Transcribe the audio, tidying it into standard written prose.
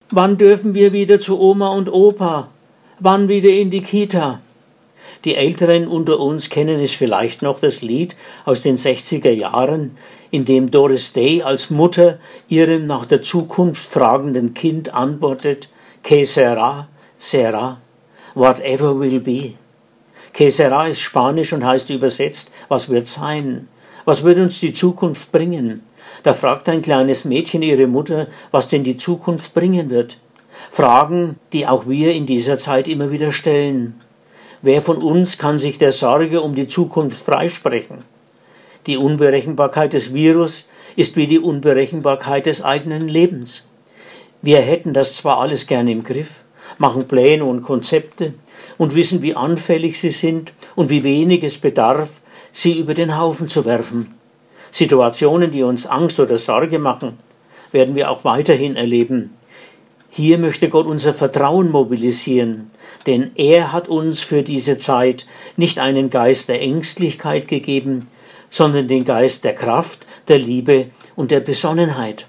Wann dürfen wir wieder zu Oma und Opa? Wann wieder in die Kita? Die Älteren unter uns kennen es vielleicht noch, das Lied aus den 60er Jahren, in dem Doris Day als Mutter ihrem nach der Zukunft fragenden Kind antwortet: Que sera, sera, whatever will be. Que sera ist Spanisch und heißt übersetzt, was wird sein? Was wird uns die Zukunft bringen? Da fragt ein kleines Mädchen ihre Mutter, was denn die Zukunft bringen wird. Fragen, die auch wir in dieser Zeit immer wieder stellen. Wer von uns kann sich der Sorge um die Zukunft freisprechen? Die Unberechenbarkeit des Virus ist wie die Unberechenbarkeit des eigenen Lebens. Wir hätten das zwar alles gerne im Griff, machen Pläne und Konzepte und wissen, wie anfällig sie sind und wie wenig es bedarf, sie über den Haufen zu werfen. Situationen, die uns Angst oder Sorge machen, werden wir auch weiterhin erleben. Hier möchte Gott unser Vertrauen mobilisieren, denn er hat uns für diese Zeit nicht einen Geist der Ängstlichkeit gegeben, sondern den Geist der Kraft, der Liebe und der Besonnenheit.